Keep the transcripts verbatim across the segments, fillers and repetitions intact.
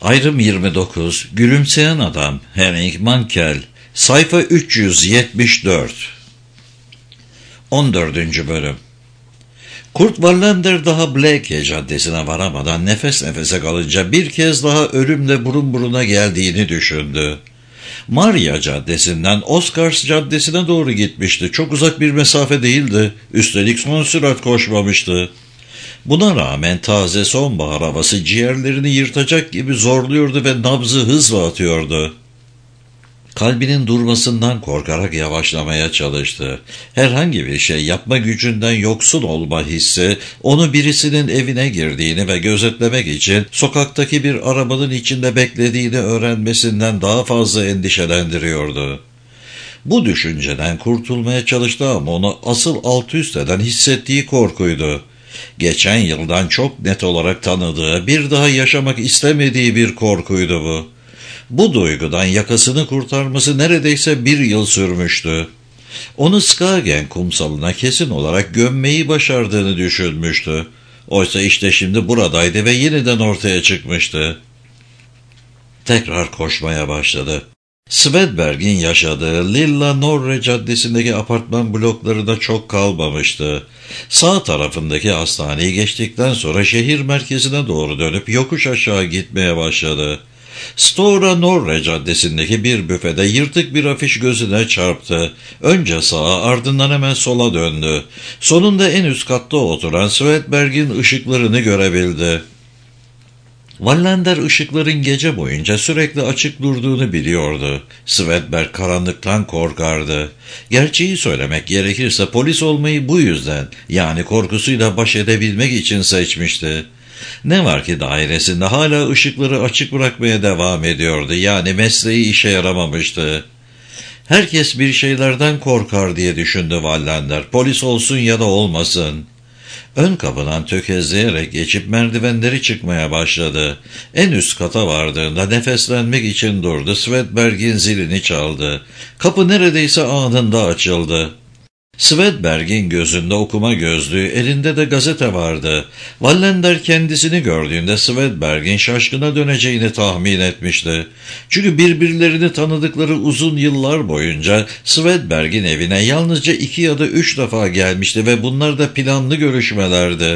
Ayrım yirmi dokuz, Gülümseyen Adam, Henning Mankell, sayfa üç yüz yetmiş dört. on dördüncü bölüm. Kurt Wallander daha Blake Caddesi'ne varamadan nefes nefese kalınca bir kez daha ölümle burun buruna geldiğini düşündü. Maria Caddesi'nden Oscars Caddesi'ne doğru gitmişti. Çok uzak bir mesafe değildi. Üstelik son sürat koşmamıştı. Buna rağmen taze sonbahar havası ciğerlerini yırtacak gibi zorluyordu ve nabzı hızla atıyordu. Kalbinin durmasından korkarak yavaşlamaya çalıştı. Herhangi bir şey yapma gücünden yoksun olma hissi, onu birisinin evine girdiğini ve gözetlemek için sokaktaki bir arabanın içinde beklediğini öğrenmesinden daha fazla endişelendiriyordu. Bu düşünceden kurtulmaya çalıştı ama onu asıl alt üst eden hissettiği korkuydu. Geçen yıldan çok net olarak tanıdığı, bir daha yaşamak istemediği bir korkuydu bu. Bu duygudan yakasını kurtarması neredeyse bir yıl sürmüştü. Onu Skagen kumsalına kesin olarak gömmeyi başardığını düşünmüştü. Oysa işte şimdi buradaydı ve yeniden ortaya çıkmıştı. Tekrar koşmaya başladı. Svedberg'in yaşadığı Lilla Norre Caddesi'ndeki apartman bloklarında çok kalmamıştı. Sağ tarafındaki hastaneyi geçtikten sonra şehir merkezine doğru dönüp yokuş aşağı gitmeye başladı. Stora Norre Caddesi'ndeki bir büfede yırtık bir afiş gözüne çarptı. Önce sağa, ardından hemen sola döndü. Sonunda en üst katta oturan Svedberg'in ışıklarını görebildi. Wallander ışıkların gece boyunca sürekli açık durduğunu biliyordu. Svedberg karanlıktan korkardı. Gerçeği söylemek gerekirse polis olmayı bu yüzden, yani korkusuyla baş edebilmek için seçmişti. Ne var ki dairesinde hala ışıkları açık bırakmaya devam ediyordu, yani mesleği işe yaramamıştı. Herkes bir şeylerden korkar diye düşündü Wallander, polis olsun ya da olmasın. Ön kapıdan tökezleyerek geçip merdivenleri çıkmaya başladı. En üst kata vardığında nefeslenmek için durdu. Svedberg'in zilini çaldı. Kapı neredeyse anında açıldı. Svedberg'in gözünde okuma gözlüğü, elinde de gazete vardı. Wallander kendisini gördüğünde Svedberg'in şaşkına döneceğini tahmin etmişti. Çünkü birbirlerini tanıdıkları uzun yıllar boyunca Svedberg'in evine yalnızca iki ya da üç defa gelmişti ve bunlar da planlı görüşmelerdi.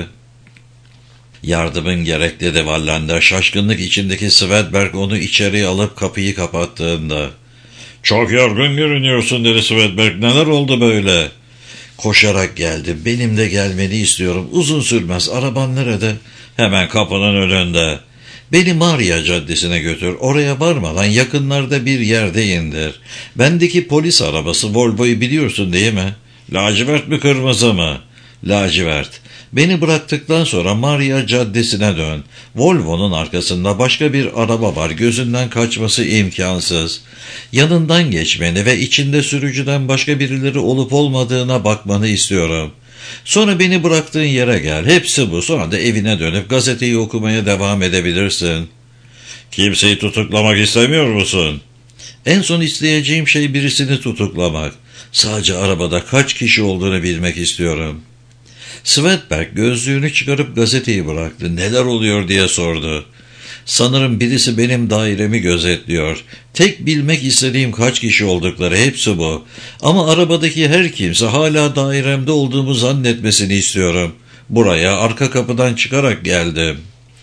Yardımın gerek dedi Wallander, şaşkınlık içindeki Svedberg onu içeriye alıp kapıyı kapattığında. "Çok yorgun görünüyorsun," dedi Svedberg. "Neler oldu böyle?" "Koşarak geldim. Benim de gelmeni istiyorum. Uzun sürmez. Araban nerede?" "Hemen kapının önünde." "Beni Maria Caddesi'ne götür. Oraya varmadan yakınlarda bir yerde indir. Bendeki polis arabası Volvo'yu biliyorsun değil mi?" "Lacivert mi kırmızı mı?" "Lacivert. Beni bıraktıktan sonra Maria Caddesi'ne dön. Volvo'nun arkasında başka bir araba var. Gözünden kaçması imkansız. Yanından geçmeni ve içinde sürücüden başka birileri olup olmadığına bakmanı istiyorum. Sonra beni bıraktığın yere gel. Hepsi bu. Sonra da evine dönüp gazeteyi okumaya devam edebilirsin." "Kimseyi tutuklamak istemiyor musun?" "En son isteyeceğim şey birisini tutuklamak. Sadece arabada kaç kişi olduğunu bilmek istiyorum." Svedberg gözlüğünü çıkarıp gazeteyi bıraktı. "Neler oluyor?" diye sordu. "Sanırım birisi benim dairemi gözetliyor. Tek bilmek istediğim kaç kişi oldukları, hepsi bu. Ama arabadaki her kimse hala dairemde olduğumu zannetmesini istiyorum. Buraya arka kapıdan çıkarak geldim."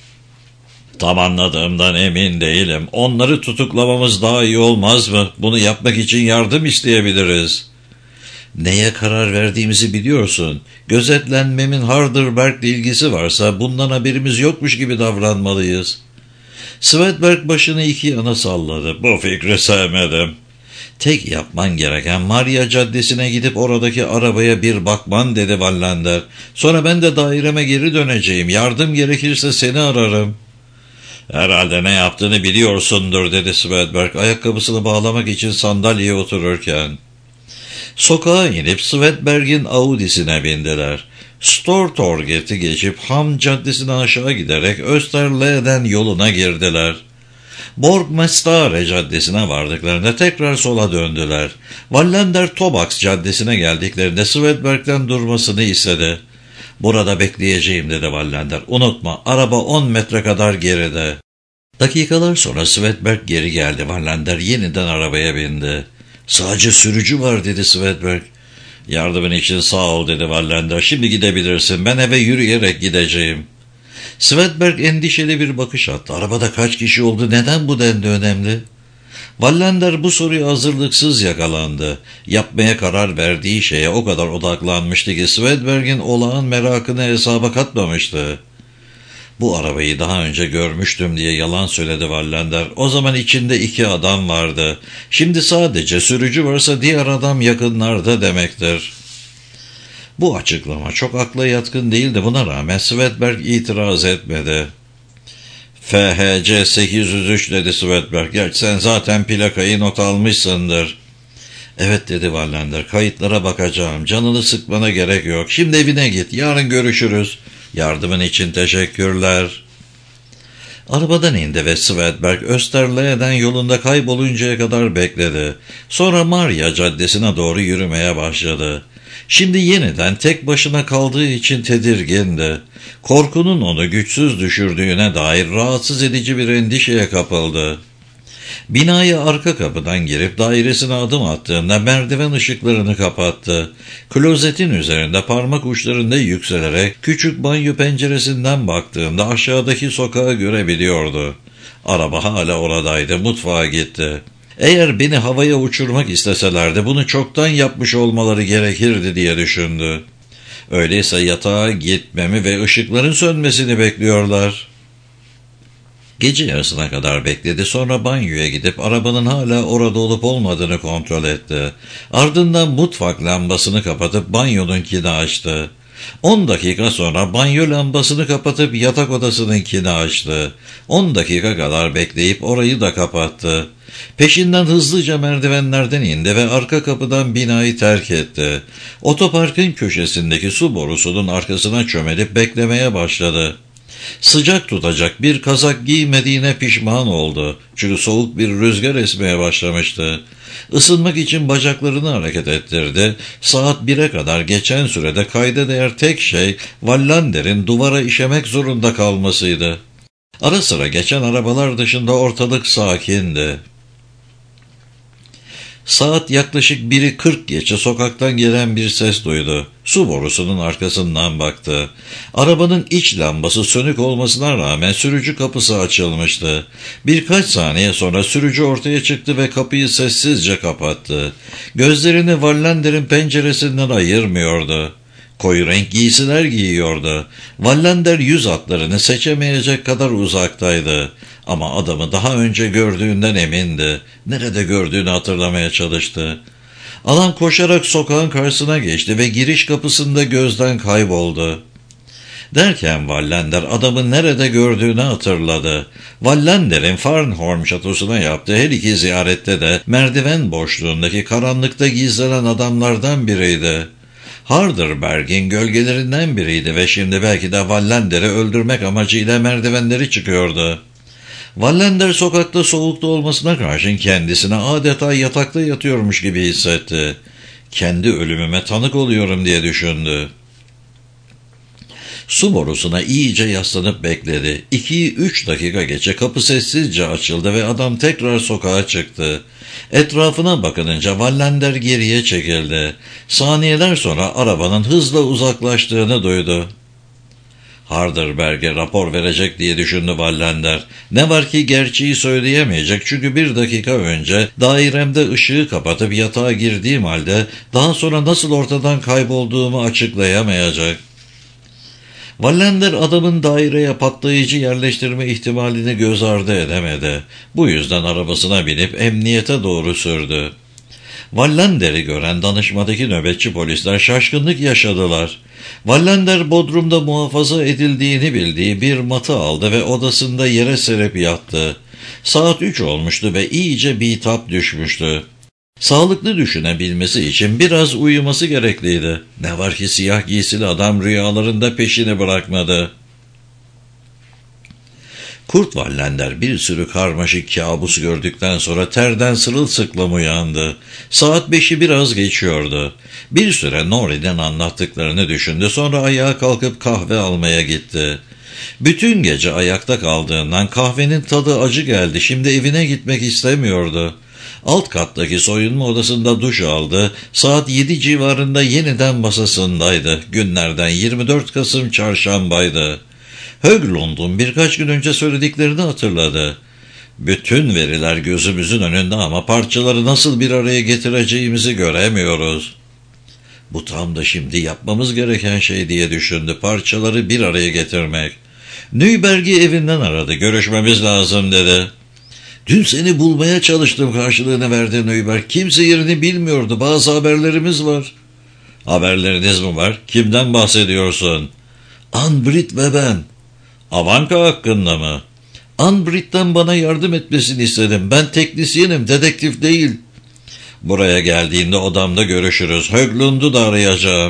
"Tam anladığımdan emin değilim. Onları tutuklamamız daha iyi olmaz mı? Bunu yapmak için yardım isteyebiliriz." "Neye karar verdiğimizi biliyorsun. Gözetlenmemin Harderberg'le ilgisi varsa bundan haberimiz yokmuş gibi davranmalıyız." Svedberg başını iki yana salladı. "Bu fikri sevmedim." "Tek yapman gereken Maria Caddesi'ne gidip oradaki arabaya bir bakman," dedi Wallander. "Sonra ben de daireme geri döneceğim. Yardım gerekirse seni ararım." "Herhalde ne yaptığını biliyorsundur," dedi Svedberg ayakkabısını bağlamak için sandalyeye otururken. Sokağa inip Svedberg'in Audi'sine bindiler. Stortorget'i geçip Ham Caddesi'ne aşağı giderek Österle'den yoluna girdiler. Borgmästare Caddesi'ne vardıklarında tekrar sola döndüler. Wallander Tobax Caddesi'ne geldiklerinde Svedberg'den durmasını istedi. "Burada bekleyeceğim," dedi Wallander. "Unutma, araba on metre kadar geride." Dakikalar sonra Svedberg geri geldi. Wallander yeniden arabaya bindi. "Sadece sürücü var," dedi Svedberg. "Yardımın için sağ ol," dedi Wallander. "Şimdi gidebilirsin. Ben eve yürüyerek gideceğim." Svedberg endişeli bir bakış attı. Arabada kaç kişi oldu? Neden bu denli önemli? Wallander bu soruya hazırlıksız yakalandı. Yapmaya karar verdiği şeye o kadar odaklanmıştı ki Svedberg'in olağan merakını hesaba katmamıştı. "Bu arabayı daha önce görmüştüm," diye yalan söyledi Wallander. "O zaman içinde iki adam vardı. Şimdi sadece sürücü varsa diğer adam yakınlarda demektir." Bu açıklama çok akla yatkın değildi. Buna rağmen Svedberg itiraz etmedi. "F H C sekiz yüz üç," dedi Svedberg. "Gerçi sen zaten plakayı not almışsındır." "Evet," dedi Wallander. "Kayıtlara bakacağım. Canını sıkmana gerek yok. Şimdi evine git. Yarın görüşürüz. Yardımın için teşekkürler." Arabadan indi ve Svedberg Österle'den yolunda kayboluncaya kadar bekledi. Sonra Maria Caddesi'ne doğru yürümeye başladı. Şimdi yeniden tek başına kaldığı için tedirgindi. Korkunun onu güçsüz düşürdüğüne dair rahatsız edici bir endişeye kapıldı. Binaya arka kapıdan girip dairesine adım attığında merdiven ışıklarını kapattı. Klozetin üzerinde parmak uçlarında yükselerek küçük banyo penceresinden baktığında aşağıdaki sokağı görebiliyordu. Araba hala oradaydı. Mutfağa gitti. Eğer beni havaya uçurmak isteselerdi bunu çoktan yapmış olmaları gerekirdi diye düşündü. Öyleyse yatağa gitmemi ve ışıkların sönmesini bekliyorlar. Gece yarısına kadar bekledi. Sonra banyoya gidip arabanın hala orada olup olmadığını kontrol etti. Ardından mutfak lambasını kapatıp banyonunkini açtı. On dakika sonra banyo lambasını kapatıp yatak odasınınkini açtı. On dakika kadar bekleyip orayı da kapattı. Peşinden hızlıca merdivenlerden indi ve arka kapıdan binayı terk etti. Otoparkın köşesindeki su borusunun arkasına çömelip beklemeye başladı. Sıcak tutacak bir kazak giymediğine pişman oldu. Çünkü soğuk bir rüzgar esmeye başlamıştı. Isınmak için bacaklarını hareket ettirdi. Saat bire kadar geçen sürede kayda değer tek şey Wallander'in duvara işemek zorunda kalmasıydı. Ara sıra geçen arabalar dışında ortalık sakindi. Saat yaklaşık biri kırk geçe sokaktan gelen bir ses duydu. Su borusunun arkasından baktı. Arabanın iç lambası sönük olmasına rağmen sürücü kapısı açılmıştı. Birkaç saniye sonra sürücü ortaya çıktı ve kapıyı sessizce kapattı. Gözlerini Wallander'in penceresinden ayırmıyordu. Koyu renk giysiler giyiyordu. Wallander yüz hatlarını seçemeyecek kadar uzaktaydı. Ama adamı daha önce gördüğünden emindi. Nerede gördüğünü hatırlamaya çalıştı. Adam koşarak sokağın karşısına geçti ve giriş kapısında gözden kayboldu. Derken Wallander adamı nerede gördüğünü hatırladı. Wallander'in Farnholm şatosuna yaptığı her iki ziyarette de merdiven boşluğundaki karanlıkta gizlenen adamlardan biriydi. Harderberg'in gölgelerinden biriydi ve şimdi belki de Wallander'i öldürmek amacıyla merdivenleri çıkıyordu. Wallander sokakta soğukta olmasına karşın kendisine adeta yatakta yatıyormuş gibi hissetti. Kendi ölümüme tanık oluyorum diye düşündü. Su borusuna iyice yaslanıp bekledi. İki üç dakika geçe kapı sessizce açıldı ve adam tekrar sokağa çıktı. Etrafına bakınınca Wallander geriye çekildi. Saniyeler sonra arabanın hızla uzaklaştığını duydu. Harderberg'e rapor verecek diye düşündü Wallander. Ne var ki gerçeği söyleyemeyecek çünkü bir dakika önce dairemde ışığı kapatıp yatağa girdiğim halde daha sonra nasıl ortadan kaybolduğumu açıklayamayacak. Wallander adamın daireye patlayıcı yerleştirme ihtimalini göz ardı edemedi. Bu yüzden arabasına binip emniyete doğru sürdü. Wallander'i gören danışmadaki nöbetçi polisler şaşkınlık yaşadılar. Wallander bodrumda muhafaza edildiğini bildiği bir matı aldı ve odasında yere serip yattı. Saat üç olmuştu ve iyice bitap düşmüştü. Sağlıklı düşünebilmesi için biraz uyuması gerekliydi. Ne var ki siyah giysili adam rüyalarında peşini bırakmadı. Kurt Wallander bir sürü karmaşık kabus gördükten sonra terden sırılsıklam uyandı. Saat beşi biraz geçiyordu. Bir süre Norrie'den anlattıklarını düşündü, sonra ayağa kalkıp kahve almaya gitti. Bütün gece ayakta kaldığından kahvenin tadı acı geldi. Şimdi evine gitmek istemiyordu. Alt kattaki soyunma odasında duş aldı. Saat yedi civarında yeniden masasındaydı. Günlerden yirmi dört Kasım çarşambaydı. Höglund'un birkaç gün önce söylediklerini hatırladı. Bütün veriler gözümüzün önünde ama parçaları nasıl bir araya getireceğimizi göremiyoruz. Bu tam da şimdi yapmamız gereken şey diye düşündü. Parçaları bir araya getirmek. Nüberg'i evinden aradı. Görüşmemiz lazım dedi. Dün seni bulmaya çalıştım karşılığını verdi Nüberg. Kimse yerini bilmiyordu. Bazı haberlerimiz var. Haberleriniz mi var? Kimden bahsediyorsun? Anbrit ve ben. Avanka hakkında mı? Anbrit'ten bana yardım etmesini istedim. Ben teknisyenim, dedektif değil. Buraya geldiğinde odamda görüşürüz. Höglund'u da arayacağım.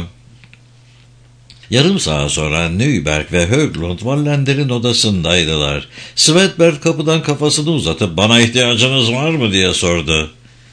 Yarım saat sonra Nüberg ve Höglund Wallender'in odasındaydılar. Svedberg kapıdan kafasını uzatıp bana ihtiyacınız var mı diye sordu.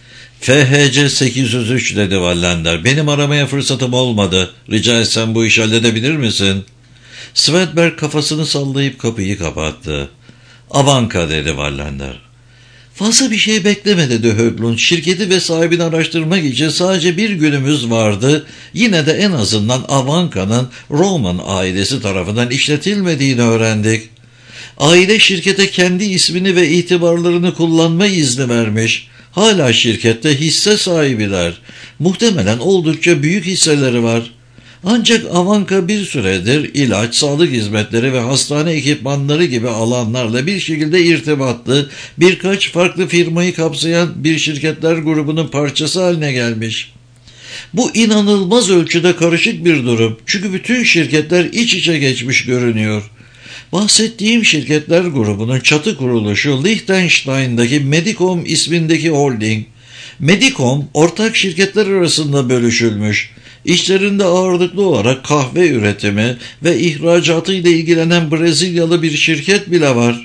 F H C sekiz yüz üç dedi Wallender. Benim aramaya fırsatım olmadı. Rica etsem bu işi halledebilir misin? Svedberg kafasını sallayıp kapıyı kapattı. Avanka dedi Wallender. Fazla bir şey bekleme dedi Höglund. Şirketi ve sahibini araştırmak için sadece bir günümüz vardı. Yine de en azından Avanka'nın Roman ailesi tarafından işletilmediğini öğrendik. Aile şirkete kendi ismini ve itibarlarını kullanma izni vermiş. Hala şirkette hisse sahibiler. Muhtemelen oldukça büyük hisseleri var. Ancak Avanka bir süredir ilaç, sağlık hizmetleri ve hastane ekipmanları gibi alanlarla bir şekilde irtibatlı, birkaç farklı firmayı kapsayan bir şirketler grubunun parçası haline gelmiş. Bu inanılmaz ölçüde karışık bir durum. Çünkü bütün şirketler iç içe geçmiş görünüyor. Bahsettiğim şirketler grubunun çatı kuruluşu Liechtenstein'daki Medicom ismindeki holding. Medicom ortak şirketler arasında bölüşülmüş. İçlerinde ağırlıklı olarak kahve üretimi ve ihracatı ile ilgilenen Brezilyalı bir şirket bile var.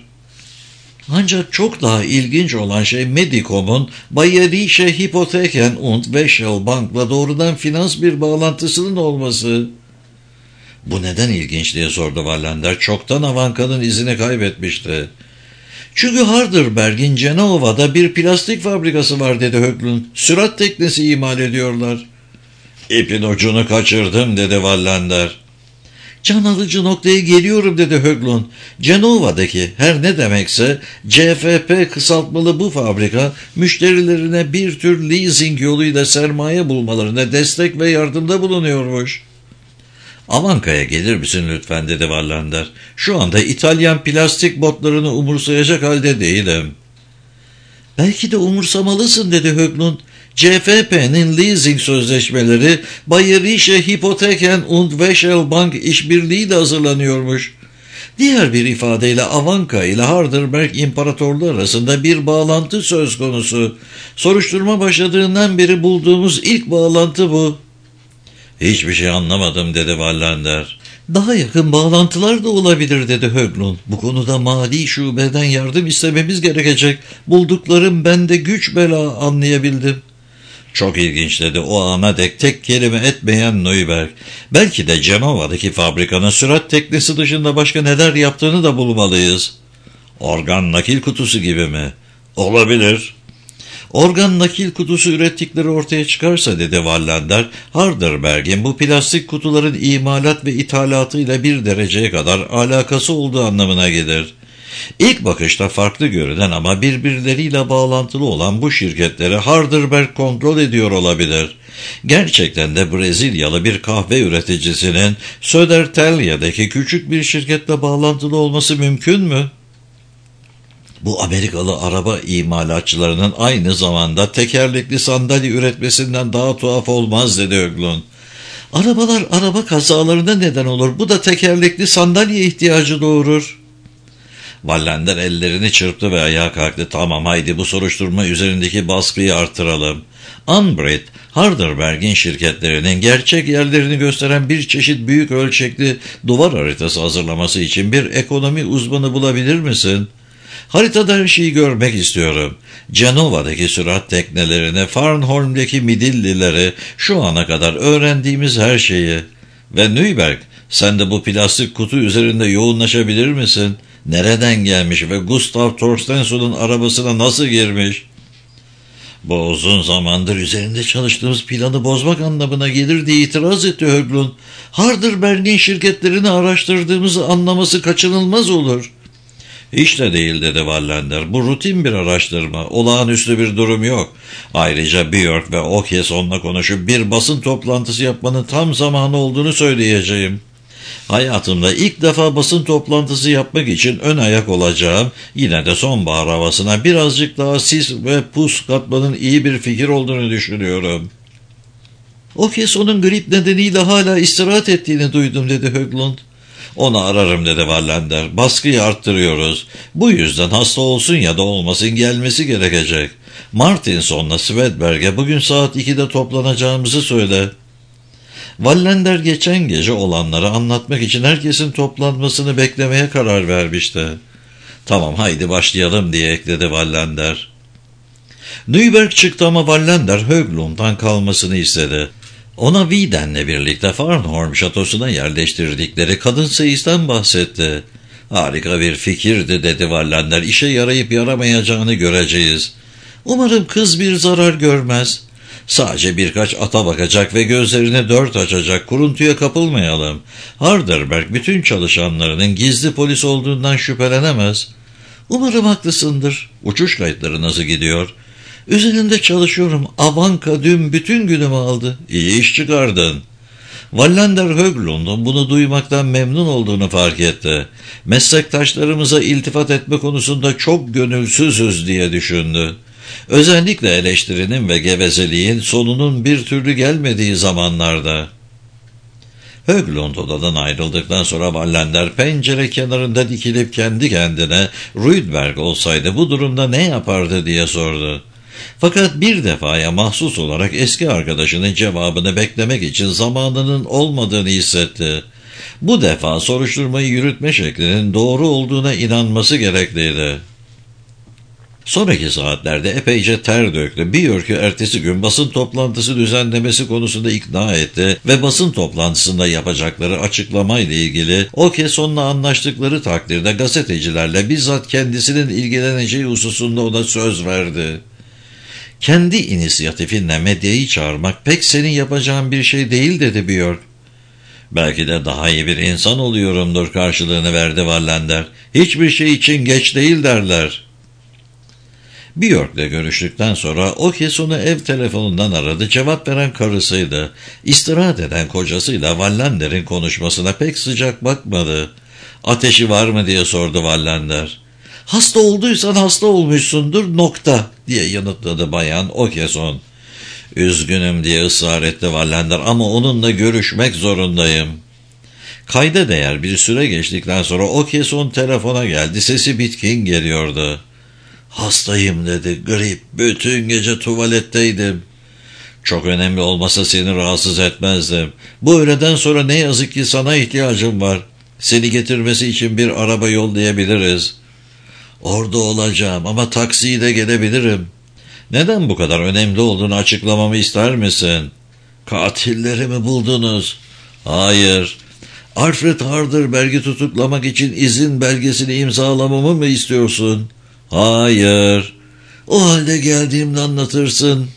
Ancak çok daha ilginç olan şey Medicom'un Bayerische Hypotheken und Wechselbank'la doğrudan finans bir bağlantısının olması. Bu neden ilginç diye sordu Wallender. Çoktan Avanka'nın izini kaybetmişti. Çünkü Harderberg'in Cenova'da bir plastik fabrikası var dedi Höglund. Sürat teknesi imal ediyorlar. İpin ucunu kaçırdım dedi Wallender. Can alıcı noktaya geliyorum dedi Höglund. Cenova'daki her ne demekse C F P kısaltmalı bu fabrika müşterilerine bir tür leasing yoluyla sermaye bulmalarına destek ve yardımda bulunuyormuş. Avanka'ya gelir misin lütfen dedi Wallender. Şu anda İtalyan plastik botlarını umursayacak halde değilim. Belki de umursamalısın dedi Höglund. C F P'nin leasing sözleşmeleri Bayerische Hypotheken und Wechselbank işbirliğiyle hazırlanıyormuş. Diğer bir ifadeyle Avanka ile Harderberg İmparatorluğu arasında bir bağlantı söz konusu. Soruşturma başladığından beri bulduğumuz ilk bağlantı bu. Hiçbir şey anlamadım dedi Wallender. Daha yakın bağlantılar da olabilir dedi Höglund. Bu konuda mali şubeden yardım istememiz gerekecek. Bulduklarım bende güç bela anlayabildim. Çok ilginç dedi o ana dek tek kelime etmeyen Nüberg. Belki de Cenova'daki fabrikanın sürat teknesi dışında başka neler yaptığını da bulmalıyız. Organ nakil kutusu gibi mi? Olabilir. Organ nakil kutusu ürettikleri ortaya çıkarsa dedi Wallender, Harderberg'in bu plastik kutuların imalat ve ithalatıyla bir dereceye kadar alakası olduğu anlamına gelir. İlk bakışta farklı görünen ama birbirleriyle bağlantılı olan bu şirketleri Harderberg kontrol ediyor olabilir. Gerçekten de Brezilyalı bir kahve üreticisinin Södertälje'deki küçük bir şirketle bağlantılı olması mümkün mü? Bu Amerikalı araba imalatçılarının aynı zamanda tekerlekli sandalye üretmesinden daha tuhaf olmaz dedi Höglund. Arabalar araba kazalarına neden olur. Bu da tekerlekli sandalye ihtiyacı doğurur. Wallender ellerini çırptı ve ayağa kalktı. Tamam haydi bu soruşturma üzerindeki baskıyı artıralım. Anbrit, Harderberg'in şirketlerinin gerçek yerlerini gösteren bir çeşit büyük ölçekli duvar haritası hazırlaması için bir ekonomi uzmanı bulabilir misin? Haritada her şeyi görmek istiyorum. Cenova'daki sürat teknelerini, Farnholm'deki midillileri, şu ana kadar öğrendiğimiz her şeyi. Ve Nüberg, Sen de bu plastik kutu üzerinde yoğunlaşabilir misin? Nereden gelmiş ve Gustav Torstensson'un arabasına nasıl girmiş? Bu uzun zamandır üzerinde çalıştığımız planı bozmak anlamına gelir diye itiraz etti Höglund. Harderberg'in şirketlerini araştırdığımızı anlaması kaçınılmaz olur. Hiç de değil dedi Wallander. Bu rutin bir araştırma. Olağanüstü bir durum yok. Ayrıca Björk ve Åkesson'la konuşup bir basın toplantısı yapmanın tam zamanı olduğunu söyleyeceğim. Hayatımda ilk defa basın toplantısı yapmak için ön ayak olacağım. Yine de sonbahar havasına birazcık daha sis ve pus katmanın iyi bir fikir olduğunu düşünüyorum. Åkesson'un grip nedeniyle hala istirahat ettiğini duydum dedi Höglund. Onu ararım dedi Wallander. Baskıyı arttırıyoruz. Bu yüzden hasta olsun ya da olmasın gelmesi gerekecek. Martinson'la Swedberg'e bugün saat ikide toplanacağımızı söyle. Wallander geçen gece olanları anlatmak için herkesin toplanmasını beklemeye karar vermişti. Tamam haydi başlayalım diye ekledi Wallander. Nüberg çıktı ama Wallander Höglund'dan kalmasını istedi. Ona Wieden'le birlikte Farnholm şatosuna yerleştirdikleri kadın seyisten bahsetti. Harika bir fikirdi dedi Wallander. İşe yarayıp yaramayacağını göreceğiz. Umarım kız bir zarar görmez. Sadece birkaç ata bakacak ve gözlerini dört açacak. Kuruntuya kapılmayalım. Harderberg bütün çalışanlarının gizli polis olduğundan şüphelenemez. Umarım haklısındır. Uçuş kayıtları nasıl gidiyor? Üzerinde çalışıyorum. Avanka dün bütün günümü aldı. İyi iş çıkardın. Wallander Höglund'un bunu duymaktan memnun olduğunu fark etti. Meslektaşlarımıza iltifat etme konusunda çok gönülsüzüz diye düşündü. Özellikle eleştirinin ve gevezeliğin sonunun bir türlü gelmediği zamanlarda. Höglund odadan ayrıldıktan sonra Wallander pencere kenarında dikilip kendi kendine Rydberg olsaydı bu durumda ne yapardı diye sordu. Fakat bir defaya mahsus olarak eski arkadaşının cevabını beklemek için zamanının olmadığını hissetti. Bu defa soruşturmayı yürütme şeklinin doğru olduğuna inanması gerekliydi. Sonraki saatlerde epeyce ter döktü. Björk'ü ertesi gün basın toplantısı düzenlemesi konusunda ikna etti ve basın toplantısında yapacakları açıklamayla ilgili Åkesson'la anlaştıkları takdirde gazetecilerle bizzat kendisinin ilgileneceği hususunda ona söz verdi. Kendi inisiyatifinle medyayı çağırmak pek senin yapacağın bir şey değil dedi Björk. Belki de daha iyi bir insan oluyorumdur karşılığını verdi Wallander. Hiçbir şey için geç değil derler. Björk'le görüştükten sonra Åkesson'u ev telefonundan aradı. Cevap veren karısıydı. İstirahat eden kocasıyla Wallander'in konuşmasına pek sıcak bakmadı. Ateşi var mı diye sordu Wallander. Hasta olduysan hasta olmuşsundur nokta diye yanıtladı bayan Åkesson. Üzgünüm diye ısrar etti Wallander ama onunla görüşmek zorundayım. Kayda değer bir süre geçtikten sonra Åkesson telefona geldi. Sesi bitkin geliyordu. Hastayım dedi. Grip. Bütün gece tuvaletteydim. Çok önemli olmasa seni rahatsız etmezdim. Bu öğleden sonra ne yazık ki sana ihtiyacım var. Seni getirmesi için bir araba yollayabiliriz. Orada olacağım ama taksiyle gelebilirim. Neden bu kadar önemli olduğunu açıklamamı ister misin? Katillerimi buldunuz. Hayır. Alfred Harderberg'i tutuklamak için izin belgesini imzalamamı mı istiyorsun? Hayır. O halde geldiğimde anlatırsın.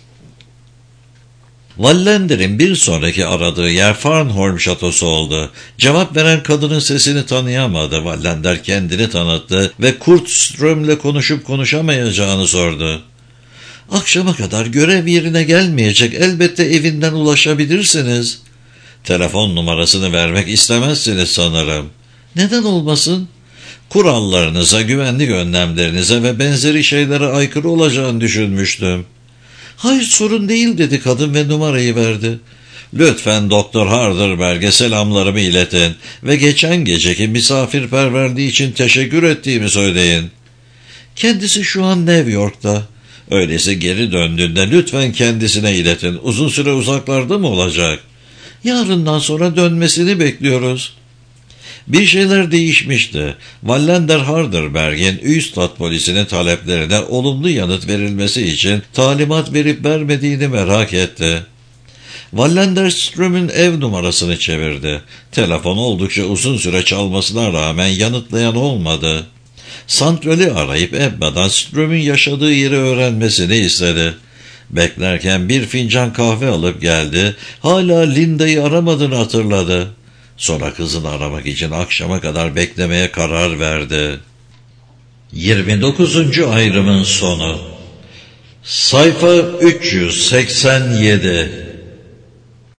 Wallander'in bir sonraki aradığı yer Farnholm şatosu oldu. Cevap veren kadının sesini tanıyamadı. Wallander kendini tanıttı ve Kurt Ström'le konuşup konuşamayacağını sordu. Akşama kadar görev yerine gelmeyecek. Elbette evinden ulaşabilirsiniz. Telefon numarasını vermek istemezsiniz sanırım. Neden olmasın? Kurallarınıza, güvenlik önlemlerinize ve benzeri şeylere aykırı olacağını düşünmüştüm. Hayır sorun değil dedi kadın ve numarayı verdi. Lütfen Doktor Harderberg'e selamlarımı iletin ve geçen geceki misafirperverliği için teşekkür ettiğimi söyleyin. Kendisi şu an New York'ta. Öyleyse geri döndüğünde lütfen kendisine iletin. Uzun süre uzaklarda mı olacak? Yarından sonra dönmesini bekliyoruz. Bir şeyler değişmişti. Wallander Harderberg'in Üstad polisinin taleplerine olumlu yanıt verilmesi için talimat verip vermediğini merak etti. Wallenderström'ün ev numarasını çevirdi. Telefon oldukça uzun süre çalmasına rağmen yanıtlayan olmadı. Santrali arayıp Ebba'dan Ström'ün yaşadığı yeri öğrenmesini istedi. Beklerken bir fincan kahve alıp geldi. Hala Linda'yı aramadığını hatırladı. Sonra kızını aramak için akşama kadar beklemeye karar verdi. yirmi dokuzuncu ayrımın sonu. Sayfa üç yüz seksen yedi.